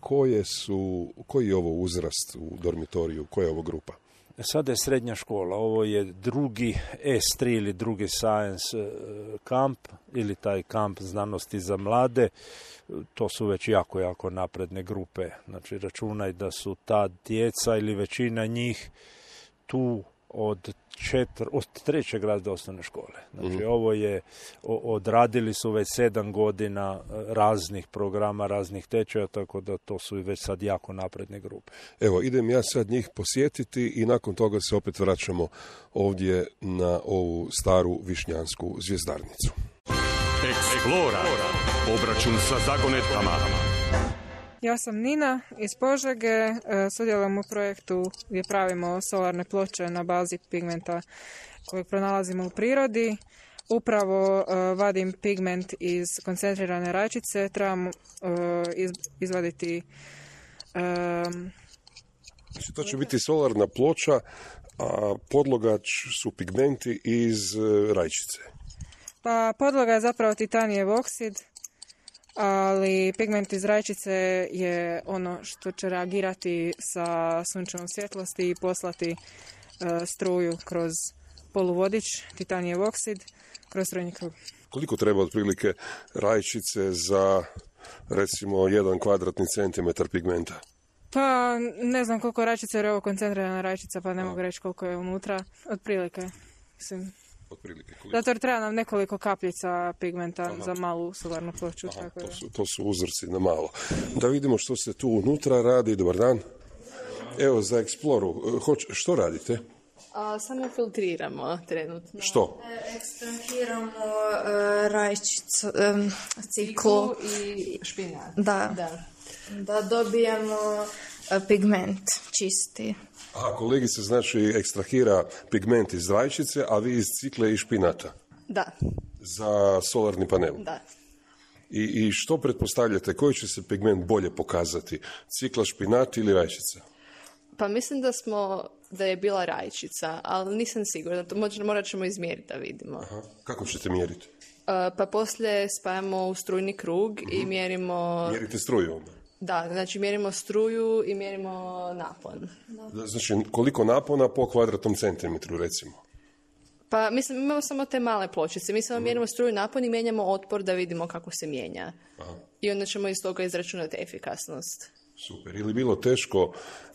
Koji je ovo uzrast u dormitoriju? Koja je ovo grupa? Sada je srednja škola, ovo je drugi S3 ili drugi Science kamp ili taj kamp znanosti za mlade. To su već jako, jako napredne grupe. Znači, računaj da su ta djeca ili većina njih tu od 3. razreda osnovne škole. Znači, ovo je, odradili su već 7 godina raznih programa, raznih tečaja, tako da to su već sad jako napredne grupe. Evo, idem ja sad njih posjetiti i nakon toga se opet vraćamo ovdje na ovu staru višnjansku zvjezdarnicu. Explora. Obračun sa zagonetkama. Ja sam Nina iz Požege, sudjelujem u projektu gdje pravimo solarne ploče na bazi pigmenta kojeg pronalazimo u prirodi. Upravo vadim pigment iz koncentrirane rajčice, trebam izvaditi... Znači, to će biti solarna ploča, a podloga su pigmenti iz rajčice. Pa podloga je zapravo titanijev oksid, ali pigment iz rajčice je ono što će reagirati sa sunčevom svjetlosti i poslati struju kroz poluvodič, titanijev oksid, kroz strujni krug. Koliko treba otprilike rajčice za, recimo, 1 kvadratni centimetar pigmenta? Pa ne znam koliko rajčica, jer je ovo koncentrirana rajčica, pa ne mogu reći koliko je unutra. Otprilike, mislim. Zato jer treba nam nekoliko kapljica pigmenta za malu solarnu ploču. Tako to su uzorci na malo. Da vidimo što se tu unutra radi. Dobar dan. Evo, za Exploru. Što radite? Samo filtriramo trenutno. Što? Ekstrahiramo rajčicu, ciklu i špinat. Da dobijemo pigment čisti. A kolegica znači ekstrahira pigment iz rajčice, a vi iz cikle i špinata? Da. Za solarni panel? Da. I što pretpostavljate, koji će se pigment bolje pokazati? Cikla, špinat ili rajčica? Pa mislim da je bila rajčica, ali nisam sigurna. To morat ćemo izmjeriti da vidimo. Aha. Kako ćete mjeriti? Pa poslije spajamo u strujni krug i mjerimo... Mjerite struju onda? Da, znači mjerimo struju i mjerimo napon. Znači koliko napona po kvadratnom centimetru, recimo? Pa mislim, imamo samo te male pločice. Mi samo mjerimo struju i napon i mijenjamo otpor da vidimo kako se mijenja. Aha. I onda ćemo iz toga izračunati efikasnost. Super. Ili bilo teško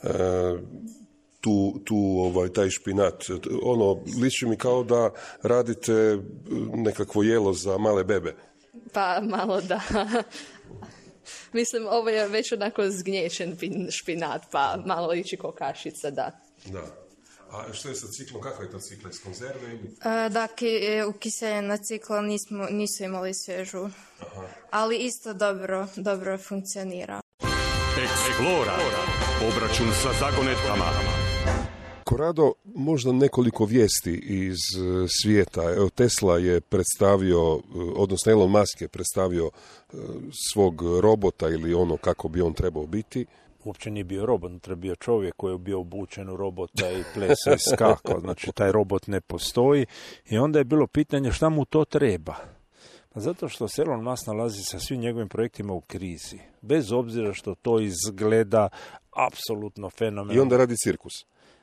taj špinat? Liči mi kao da radite nekakvo jelo za male bebe. Pa malo da. Mislim, ovo je već onako zgnječen špinat, pa malo liči ko kašica, da. Da. A što je sa ciklom? Kakva je ta cikla? Iz konzerve ili? Ukiseljena cikla nisu imali svježu. Aha. Ali isto dobro funkcionira. Explora. Obračun sa zagonetkama. Corrado, možda nekoliko vijesti iz svijeta. Evo, Tesla je predstavio, odnosno Elon Musk je predstavio svog robota ili ono kako bi on trebao biti. Uopće nije bio robot, to je bio čovjek koji je bio obučen u robota i plesao i skakao. Znači, taj robot ne postoji. I onda je bilo pitanje šta mu to treba. Pa zato što se Elon Musk nalazi sa svim njegovim projektima u krizi. Bez obzira što to izgleda apsolutno fenomenalno. I onda radi cirkus.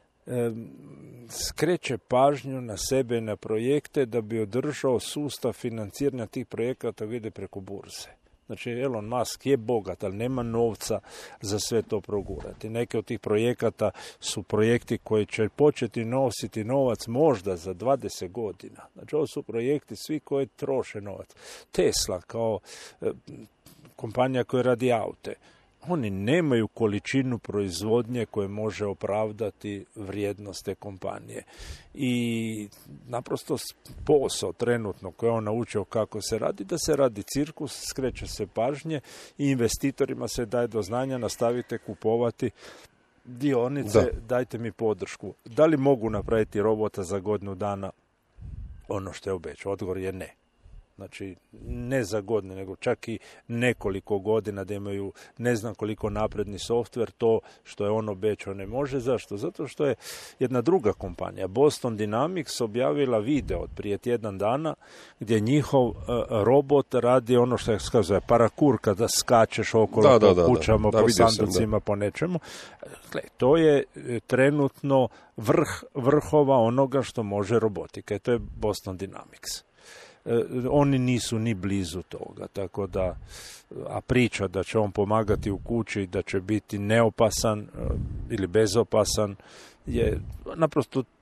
Skreće pažnju na sebe i na projekte da bi održao sustav financiranja tih projekata koji ide preko burze. Znači, Elon Musk je bogat, ali nema novca za sve to progurati. Neke od tih projekata su projekti koji će početi nositi novac možda za 20 godina. Znači, ovo su projekti svi koji troše novac. Tesla kao kompanija koja radi aute. Oni nemaju količinu proizvodnje koje može opravdati vrijednost te kompanije. I naprosto posao trenutno koji je on naučio kako se radi, da se radi cirkus, skreće se pažnje i investitorima se daje do znanja, nastavite kupovati dionice, dajte mi podršku. Da li mogu napraviti robota za godinu dana? Ono što je obećao, odgovor je ne. Znači, ne za godine, nego čak i nekoliko godina da imaju ne znam koliko napredni softver, to što je on obećao ne može. Zašto? Zato što je jedna druga kompanija, Boston Dynamics, objavila video od prije tjedan dana gdje njihov robot radi ono što je skazuje parakur, kada skačeš okolo po kućama, po sanducima, po nečemu. Gle, to je trenutno vrhova onoga što može robotika i to je Boston Dynamics. Oni nisu ni blizu toga, tako da, a priča da će on pomagati u kući, da će biti neopasan ili bezopasan, je naprosto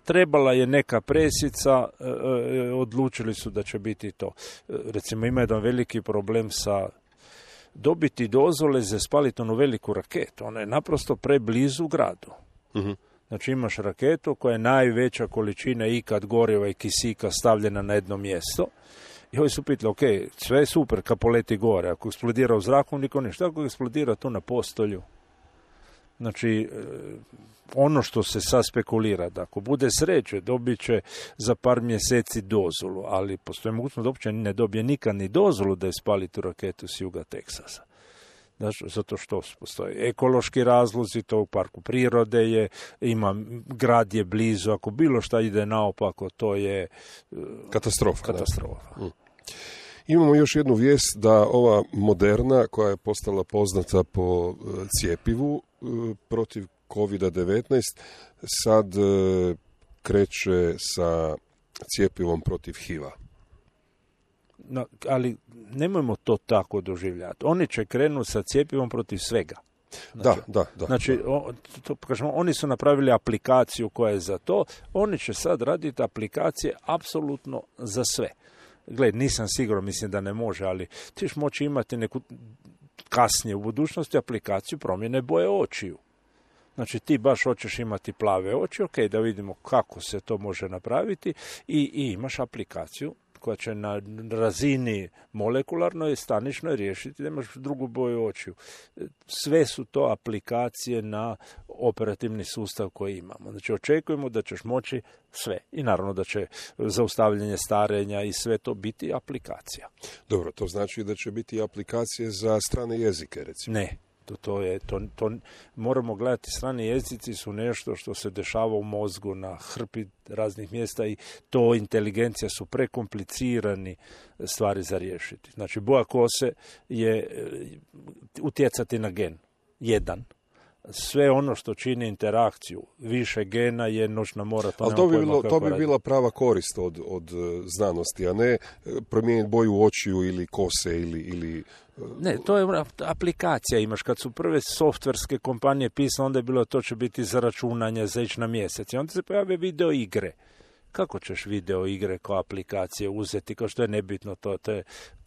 trebala je neka presica, odlučili su da će biti to. Recimo, ima jedan veliki problem sa dobiti dozvole za spaliti onu veliku raketu. Ona je naprosto preblizu gradu. Uh-huh. Znači imaš raketu koja je najveća količina ikad goriva i kisika stavljena na jedno mjesto. I ovi su pitali, ok, sve je super kad poleti gore. Ako eksplodira u zraku, niko ništa. Ako eksplodira tu na postolju. Znači, ono što se sad spekulira, da ako bude sreće, dobit će za par mjeseci dozvolu, ali postoji mogućnost da uopće ne dobije nikad ni dozvolu da je spali tu raketu s juga Teksasa. Znači, zato što postoje ekološki razlozi, to u parku prirode je, grad je blizu, ako bilo šta ide naopako, to je katastrofa. Imamo još jednu vijest da ova Moderna, koja je postala poznata po cjepivu protiv COVID-19, sad kreće sa cjepivom protiv HIV-a. No, ali nemojmo to tako doživljati. Oni će krenuti sa cjepivom protiv svega. Znači, da. Znači, kažemo, oni su napravili aplikaciju koja je za to. Oni će sad raditi aplikacije apsolutno za sve. Gled, nisam siguran, mislim da ne može, ali ti ćeš moći imati neku kasnije u budućnosti aplikaciju promjene boje očiju. Znači ti baš hoćeš imati plave oči, ok, da vidimo kako se to može napraviti i imaš aplikaciju koja će na razini molekularnoj, staničnoj riješiti da imaš drugu boju očiju. Sve su to aplikacije na operativni sustav koji imamo. Znači očekujemo da ćeš moći sve. I naravno da će zaustavljanje starenja i sve to biti aplikacija. Dobro, to znači da će biti aplikacije za strane jezike, recimo. Ne. To moramo gledati, strani jezici su nešto što se dešava u mozgu na hrpi raznih mjesta i to inteligencija su prekomplicirani stvari za riješiti. Znači, boja kose je utjecati na gen, jedan. Sve ono što čini interakciju, više gena je noćna mora. Ali to bi bila prava korist od znanosti, a ne promijeniti boju očiju ili kose ili... Ne, to je aplikacija imaš. Kad su prve softverske kompanije pisale, onda je bilo to će biti za računanje, za ići na mjesec. I onda se pojave video igre. Kako ćeš video igre kao aplikacije uzeti, kao što je nebitno to je,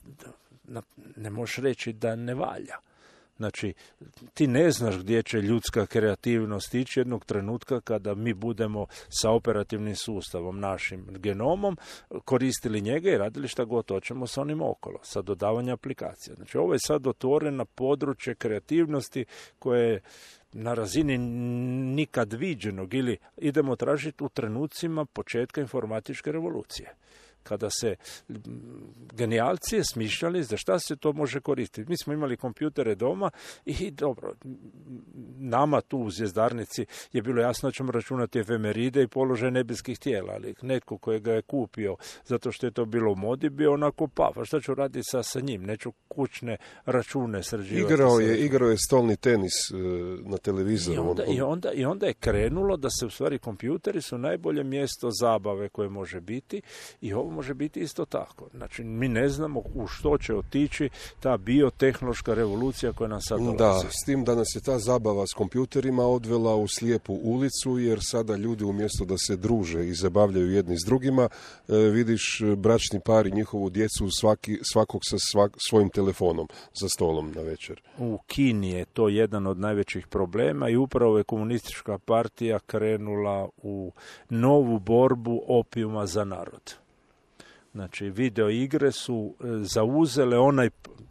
ne možeš reći da ne valja. Znači, ti ne znaš gdje će ljudska kreativnost ići jednog trenutka kada mi budemo sa operativnim sustavom, našim genomom, koristili njega i radili šta god hoćemo sa onim okolo, sa dodavanjem aplikacija. Znači, ovo je sad otvoreno područje kreativnosti koje je na razini nikad viđenog ili idemo tražiti u trenucima početka informatičke revolucije. Kada se genijalci smišljali za šta se to može koristiti. Mi smo imali kompjutere doma i dobro, nama tu u Zvjezdarnici je bilo jasno da ćemo računati efemeride i položaj nebeskih tijela, ali netko koji ga je kupio zato što je to bilo u modi bio onako a šta ću raditi sa njim? Neću kućne račune sređivati. Igrao je stolni tenis na televizoru. I onda je krenulo da se u stvari kompjuteri su najbolje mjesto zabave koje može biti i ovo može biti isto tako. Znači, mi ne znamo u što će otići ta biotehnološka revolucija koja nam sad dolazi. Da, s tim da nas je ta zabava s kompjuterima odvela u slijepu ulicu, jer sada ljudi umjesto da se druže i zabavljaju jedni s drugima, vidiš bračni par i njihovu djecu svakog sa svojim telefonom za stolom na večer. U Kini je to jedan od najvećih problema i upravo je komunistička partija krenula u novu borbu opijuma za narod. Znači, video igre su zauzele onaj,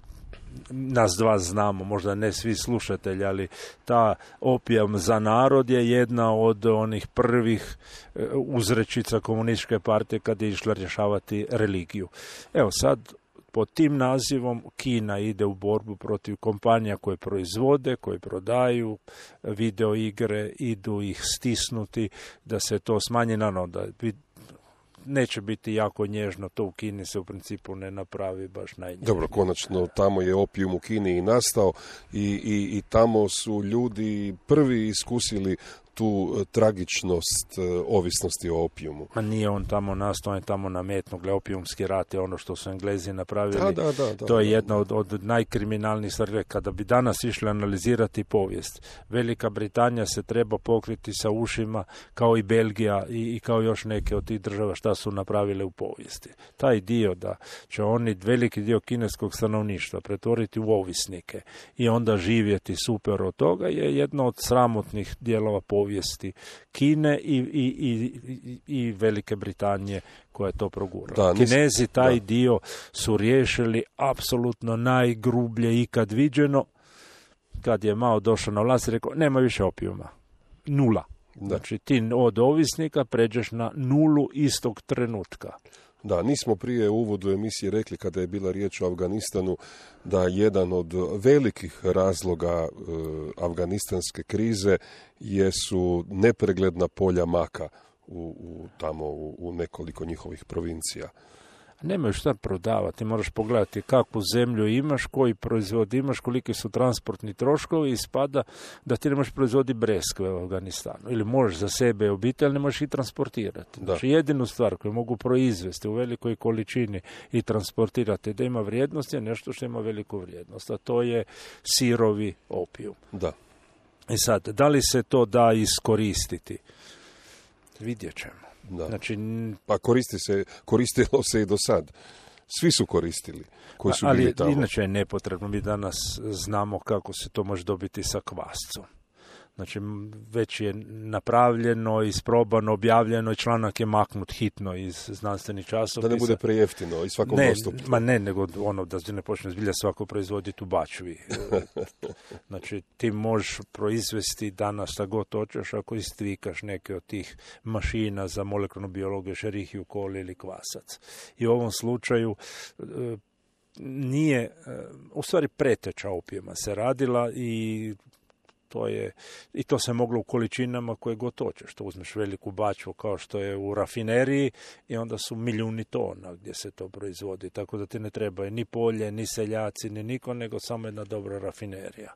nas dva znamo, možda ne svi slušatelji, ali ta opijum za narod je jedna od onih prvih uzrečica komunističke partije kad je išla rješavati religiju. Evo sad, pod tim nazivom Kina ide u borbu protiv kompanija koje proizvode, koje prodaju video igre, idu ih stisnuti da se to smanji, da neće biti jako nježno, to u Kini se u principu ne napravi baš najnježnije. Dobro, konačno tamo je opijum u Kini i nastao i tamo su ljudi prvi iskusili tu tragičnost ovisnosti o opijumu. A nije on tamo nastao, on je tamo nametno, opijumski rat je ono što su Englezi napravili. Da, to je jedna od najkriminalnijih stvari. Kada bi danas išli analizirati povijest, Velika Britanija se treba pokriti sa ušima kao i Belgija i kao još neke od tih država šta su napravile u povijesti. Taj dio da će oni veliki dio kineskog stanovništva pretvoriti u ovisnike i onda živjeti super od toga je jedno od sramotnih dijelova povijesti Kine i Velike Britanije koja je to progurala. Kinezi taj dio su riješili apsolutno najgrublje ikad viđeno. Kad je Mao došao na vlast, rekao, nema više opijuma. 0. Znači ti od ovisnika pređeš na 0 istog trenutka. Da, nismo prije u uvodu emisije rekli kada je bila riječ o Afganistanu da jedan od velikih razloga afganistanske krize jesu nepregledna polja maka tamo u nekoliko njihovih provincija. Nemaju šta prodavati, moraš pogledati kakvu zemlju imaš, koji proizvod imaš, koliki su transportni troškovi i ispada da ti ne možeš proizvoditi breskve u Afganistanu. Ili možeš za sebe i obitelj, ne možeš i transportirati. Znači jedinu stvar koju mogu proizvesti u velikoj količini i transportirati da ima vrijednost je nešto što ima veliku vrijednost, a to je sirovi opijum. Da. I sad, da li se to da iskoristiti? Vidjet ćemo. Da. Znači, pa koristilo se i do sad. Svi su koristili koji su bili tamo. Ali inače je nepotrebno. Mi danas znamo kako se to može dobiti sa kvascom. Znači, već je napravljeno, isprobano, objavljeno i članak je maknut hitno iz znanstvenih časopisa. Da ne bude prejeftino i svakom dostupno. Nego da se ne počne zbilja svako proizvoditi u bačvi. Znači, ti možeš proizvesti danas šta god hoćeš ako istvikaš neke od tih mašina za molekularnu biologiju, šerihiju, koli ili kvasac. I u ovom slučaju nije, u stvari preteča opijuma se radila i to se moglo u količinama koje god hoćeš. Što uzmeš veliku bačvu kao što je u rafineriji i onda su milijuni tona gdje se to proizvodi. Tako da ti ne trebaju ni polje, ni seljaci, ni niko, nego samo jedna dobra rafinerija.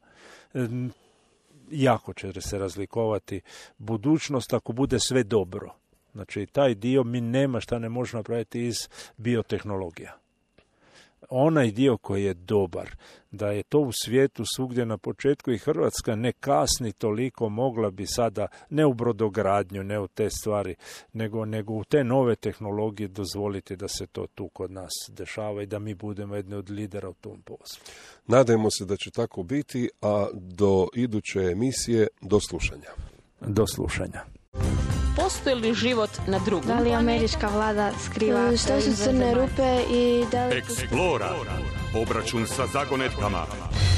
Jako će se razlikovati budućnost ako bude sve dobro. Znači taj dio mi nema šta ne možemo napraviti iz biotehnologija. Onaj dio koji je dobar, da je to u svijetu svugdje na početku i Hrvatska ne kasni toliko, mogla bi sada, ne u brodogradnju, ne u te stvari, nego u te nove tehnologije dozvoliti da se to tu kod nas dešava i da mi budemo jedni od lidera u tom poslu. Nadajmo se da će tako biti, a do iduće emisije, do slušanja. Do slušanja. Postoji li život na drugom? Da li američka vlada skriva? Što su crne rupe i da li... Explora. Obračun sa zagonetkama.